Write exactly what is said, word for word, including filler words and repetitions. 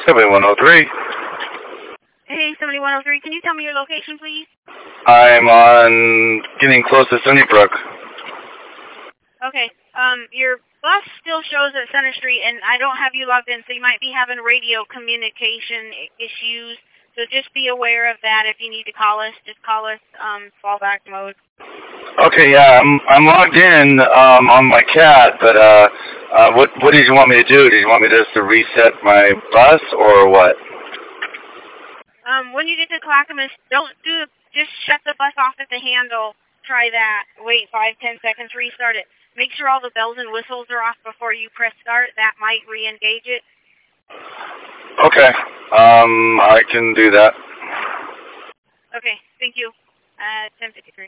seventy-one oh three. Hey, seventy-one oh three, can you tell me your location, please? I'm on getting close to Sunnybrook. Okay, um, your bus still shows at Center Street, and I don't have you logged in, so you might be having radio communication issues. So just be aware of that. If you need to call us, just call us, um, fallback mode. Okay, yeah, I'm, I'm logged in um, on my cat, but uh, uh, what what did you want me to do? Did you want me just to reset my bus or what? Um, when you get to Clackamas, don't do, just shut the bus off at the handle. Try that. Wait five, ten seconds, restart it. Make sure all the bells and whistles are off before you press start. That might re-engage it. Okay, um, I can do that. Okay, thank you. Uh, ten fifty-three.